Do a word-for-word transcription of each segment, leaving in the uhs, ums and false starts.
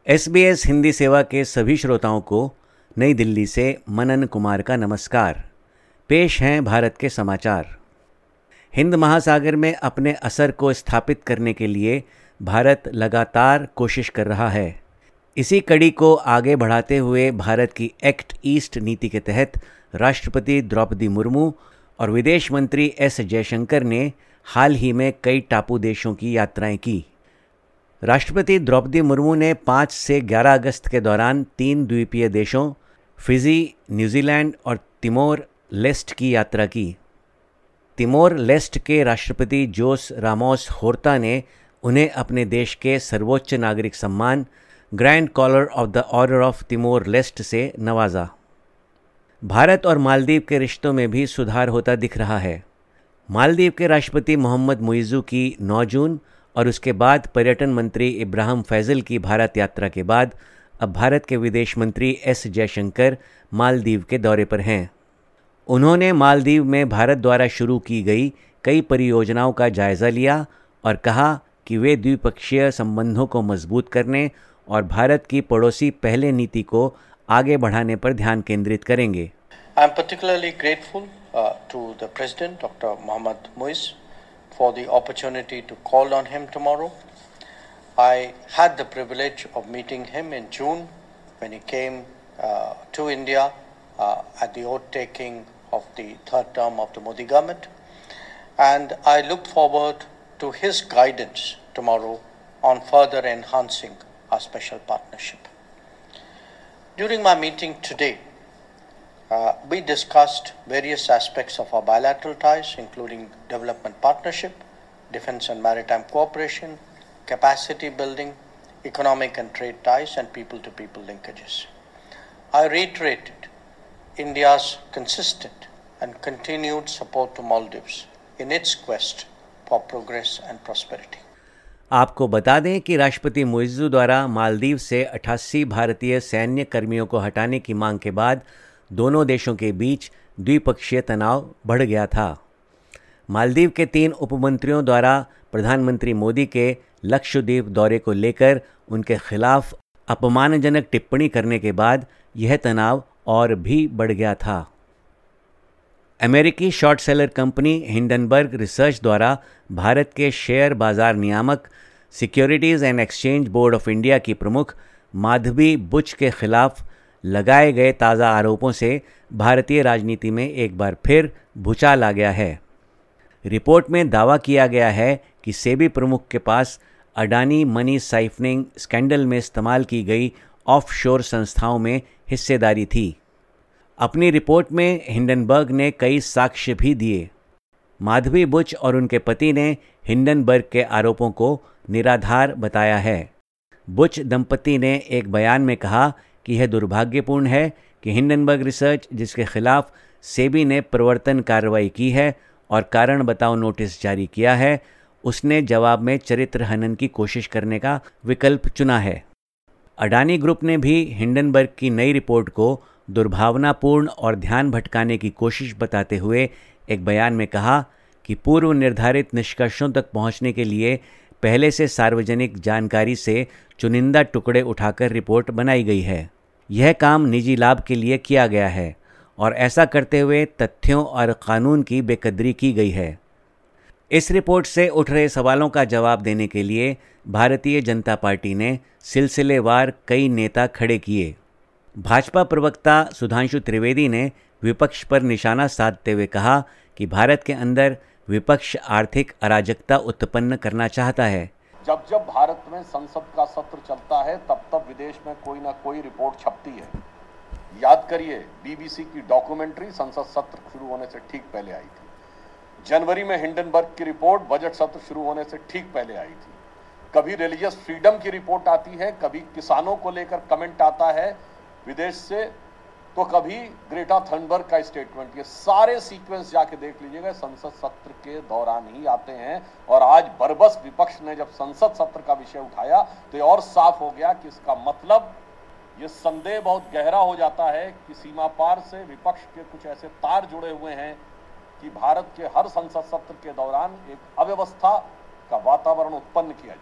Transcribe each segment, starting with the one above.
S B S Hindi सेवा के सभी श्रोताओं को नई दिल्ली से मनन कुमार का नमस्कार। पेश हैं भारत के समाचार। हिंद महासागर में अपने असर को स्थापित करने के लिए भारत लगातार कोशिश कर रहा है। इसी कड़ी को आगे बढ़ाते हुए भारत की एक्ट ईस्ट नीति के तहत राष्ट्रपति द्रौपदी मुर्मू और विदेश मंत्री एस जयशंकर ने हाल ही में कई टापू देशों की यात्राएं की। राष्ट्रपति द्रौपदी मुर्मू ने पाँच से ग्यारह अगस्त के दौरान तीन द्वीपीय देशों फिजी, न्यूजीलैंड और तिमोर लेस्ट की यात्रा की। तिमोर लेस्ट के राष्ट्रपति जोस रामोस होर्ता ने उन्हें अपने देश के सर्वोच्च नागरिक सम्मान Grand Collar of the Order of Timor Leste से नवाजा। भारत और मालदीव के रिश्तों में भी सुधार होता दिख रहा है। मालदीव के राष्ट्रपति मोहम्मद मुइज़्ज़ू की नौ जून और उसके बाद पर्यटन मंत्री इब्राहिम फैज़ल की भारत यात्रा के बाद अब भारत के विदेश मंत्री एस जयशंकर मालदीव के दौरे पर हैं। उन्होंने मालदीव में भारत द्वारा शुरू की गई कई परियोजनाओं का जायज़ा लिया और कहा कि वे द्विपक्षीय संबंधों को मजबूत करने और भारत की पड़ोसी पहले नीति को आगे बढ़ाने पर ध्यान केंद्रित करेंगे। I am particularly grateful uh, to the President, Doctor Mohammad Muiz, for the opportunity to call on him tomorrow. I had the privilege of meeting him in June when he came uh, to India uh, at the oath-taking of the third term of the Modi government, and I look forward to his guidance tomorrow on further enhancing our special partnership. During my meeting today, Uh, we discussed various aspects of our bilateral ties, including development partnership, defense and maritime cooperation, capacity building, economic and trade ties, and people-to-people linkages. I reiterated India's consistent and continued support to Maldives in its quest for progress and prosperity. आपको बता दें कि राष्ट्रपति मुइज़्ज़ू द्वारा मालदीव से अठासी भारतीय सैन्य कर्मियों को हटाने की मांग के बाद दोनों देशों के बीच द्विपक्षीय तनाव बढ़ गया था। मालदीव के तीन उपमंत्रियों द्वारा प्रधानमंत्री मोदी के लक्षद्वीप दौरे को लेकर उनके खिलाफ अपमानजनक टिप्पणी करने के बाद यह तनाव और भी बढ़ गया था। अमेरिकी short seller company Hindenburg Research द्वारा भारत के शेयर बाजार नियामक Securities and Exchange Board of India की प्रमुख माधवी बुच के खिलाफ लगाए गए ताज़ा आरोपों से भारतीय राजनीति में एक बार फिर भूचाल आ गया है। रिपोर्ट में दावा किया गया है कि सेबी प्रमुख के पास अडानी मनी साइफनिंग स्कैंडल में इस्तेमाल की गई ऑफशोर संस्थाओं में हिस्सेदारी थी। अपनी रिपोर्ट में हिंडनबर्ग ने कई साक्ष्य भी दिए। माधवी बुच और उनके पति ने हिंडनबर्ग के आरोपों को निराधार बताया है। बुच दंपति ने एक बयान में कहा कि यह दुर्भाग्यपूर्ण है कि हिंडनबर्ग रिसर्च, जिसके खिलाफ सेबी ने प्रवर्तन कार्रवाई की है और कारण बताओ नोटिस जारी किया है, उसने जवाब में चरित्र हनन की कोशिश करने का विकल्प चुना है। अडानी ग्रुप ने भी हिंडनबर्ग की नई रिपोर्ट को दुर्भावनापूर्ण और ध्यान भटकाने की कोशिश बताते हुए एक बयान में कहा कि पूर्व निर्धारित निष्कर्षों तक पहुंचने के लिए पहले से सार्वजनिक जानकारी से चुनिंदा टुकड़े उठाकर रिपोर्ट बनाई गई है। यह काम निजी लाभ के लिए किया गया है और ऐसा करते हुए तथ्यों और कानून की बेकदरी की गई है। इस रिपोर्ट से उठ रहे सवालों का जवाब देने के लिए भारतीय जनता पार्टी ने सिलसिलेवार कई नेता खड़े किए। भाजपा प्रवक्ता सुधांशु त्रिवेदी ने विपक्ष पर निशाना साधते हुए कहा कि भारत के अंदर विपक्ष आर्थिक अराजकता उत्पन्न करना चाहता है। जब जब भारत में संसद का सत्र चलता है तब तब विदेश में कोई ना कोई रिपोर्ट छपती है। याद करिए, बीबीसी की डॉक्यूमेंट्री संसद सत्र शुरू होने से ठीक पहले आई थी। जनवरी में हिंडनबर्ग की रिपोर्ट बजट सत्र शुरू होने से ठीक पहले आई थी। कभी रिलीजियस फ्रीडम की रिपोर्ट आती है, कभी किसानों को लेकर कमेंट आता है विदेश से, तो कभी ग्रेटा थनबर्ग का स्टेटमेंट। ये सारे सीक्वेंस जाके देख लीजिएगा, संसद सत्र के दौरान ही आते हैं। और आज बरबस विपक्ष ने जब संसद सत्र का विषय उठाया तो ये और साफ हो गया कि इसका मतलब, ये संदेह बहुत गहरा हो जाता है कि सीमा पार से विपक्ष के कुछ ऐसे तार जुड़े हुए हैं कि भारत के हर संसद सत्र के दौरान एक अव्यवस्था का वातावरण उत्पन्न किया जाए।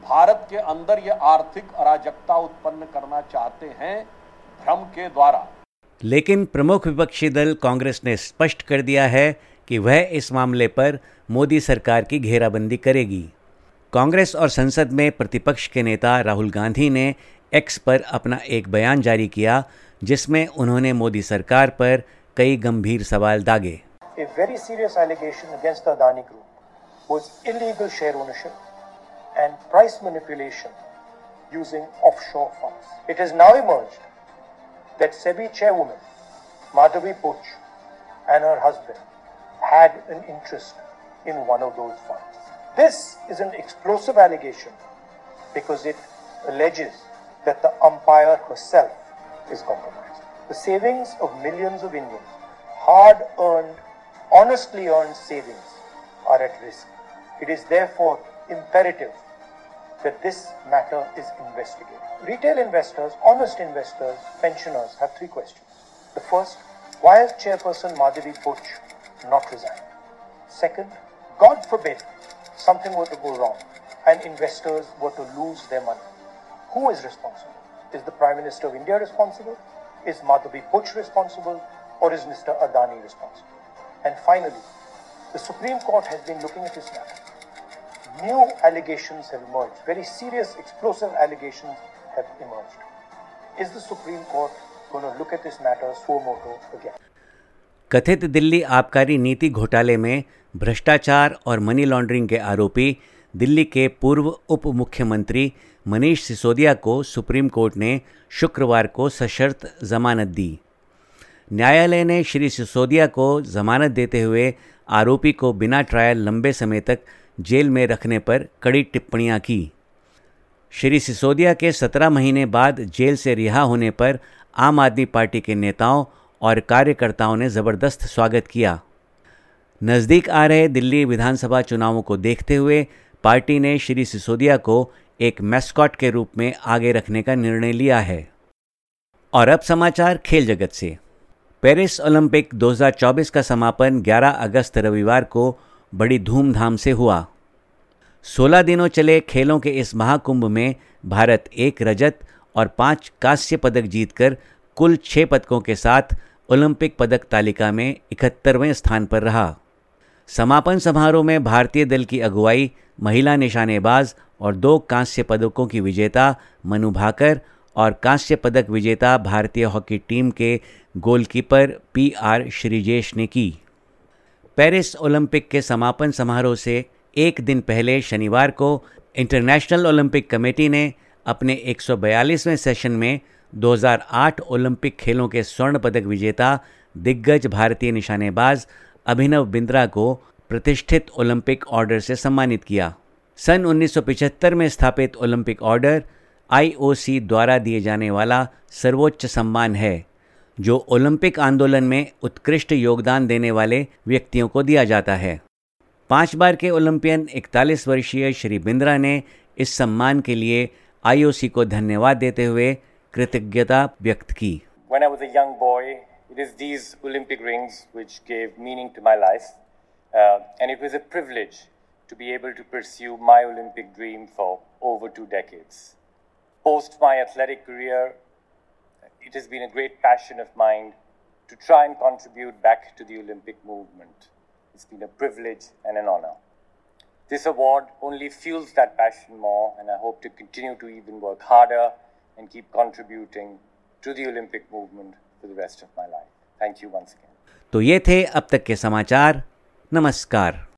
भारत के अंदर ये आर्थिक अराजकता उत्पन्न करना चाहते हैं भ्रम के द्वारा। लेकिन प्रमुख विपक्षी दल कांग्रेस ने स्पष्ट कर दिया है कि वह इस मामले पर मोदी सरकार की घेराबंदी करेगी। कांग्रेस और संसद में प्रतिपक्ष के नेता राहुल गांधी ने एक्स पर अपना एक बयान जारी किया, जिसमें उन्होंने मोदी सरकार पर कई गंभीर सवाल दागे। A very serious allegation against the Adani Group was illegal share ownership and price manipulation using offshore funds. It has now emerged that SEBI chairwoman Madhavi Puch and her husband had an interest in one of those funds. This is an explosive allegation because it alleges that the umpire herself is compromised. The savings of millions of Indians, hard-earned, honestly earned savings, are at risk. It is therefore imperative that this matter is investigated. Retail investors, honest investors, pensioners have three questions. The first, why has Chairperson Madhavi Puch not resigned? Second, God forbid something were to go wrong and investors were to lose their money. Who is responsible? Is the Prime Minister of India responsible? Is Madhavi Puch responsible? Or is Mister Adani responsible? And finally, the Supreme Court has been looking at this matter. New allegations have emerged. Very serious, explosive allegations have emerged. Is the Supreme Court going to look at this matter suo motu again? कथित दिल्ली आबकारी नीति घोटाले में भ्रष्टाचार और money laundering के आरोपी दिल्ली के पूर्व उप मुख्यमंत्री मनीष सिसोदिया को सुप्रीम कोर्ट ने शुक्रवार को सशर्त जमानत दी। न्यायालय ने श्री सिसोदिया को जमानत देते हुए आरोपी को बिना ट्रायल लंबे समय तक जेल में रखने पर कड़ी टिप्पणियां की। श्री सिसोदिया के सत्रह महीने बाद जेल से रिहा होने पर आम आदमी पार्टी के नेताओं और कार्यकर्ताओं ने ज़बरदस्त स्वागत किया। नज़दीक आ रहे दिल्ली विधानसभा चुनावों को देखते हुए पार्टी ने श्री सिसोदिया को एक मैस्कॉट के रूप में आगे रखने का निर्णय लिया है। और अब समाचार खेल जगत से। पेरिस ओलंपिक दो हज़ार चौबीस का समापन ग्यारह अगस्त रविवार को बड़ी धूमधाम से हुआ। सोलह दिनों चले खेलों के इस महाकुंभ में भारत एक रजत और पांच कांस्य पदक जीतकर कुल छः पदकों के साथ ओलंपिक पदक तालिका में इकहत्तरवें स्थान पर रहा। समापन समारोह में भारतीय दल की अगुवाई महिला निशानेबाज और दो कांस्य पदकों की विजेता मनु भाकर और कांस्य पदक विजेता भारतीय हॉकी टीम के गोलकीपर पी आर श्रीजेश ने की। पेरिस ओलंपिक के समापन समारोह से एक दिन पहले शनिवार को इंटरनेशनल ओलंपिक कमेटी ने अपने एक सौ बयालीसवें सेशन में दो हज़ार आठ ओलंपिक खेलों के स्वर्ण पदक विजेता दिग्गज भारतीय निशानेबाज अभिनव बिंद्रा को प्रतिष्ठित ओलंपिक ऑर्डर से सम्मानित किया। सन उन्नीस सौ पचहत्तर में स्थापित ओलंपिक ऑर्डर आई ओ सी द्वारा दिए जाने वाला सर्वोच्च सम्मान है, जो ओलंपिक आंदोलन में उत्कृष्ट योगदान देने वाले व्यक्तियों को दिया जाता है। पांच बार के ओलंपियन इकतालीस वर्षीय श्री बिंद्रा ने इस सम्मान के लिए आई ओ सी को धन्यवाद देते हुए कृतज्ञता व्यक्त की। When I was a young boy, it is these Olympic rings which gave meaning to my life, uh, and it was a privilege to be able to pursue my Olympic dream for over two decades. Post my athletic career, it has been a great passion of mine to try and contribute back to the Olympic movement. It's been a privilege and an honor. This award only fuels that passion more, and I hope to continue to even work harder and keep contributing to the Olympic movement for the rest of my life. Thank you once again. तो ये थे अब तक के समाचार। नमस्कार।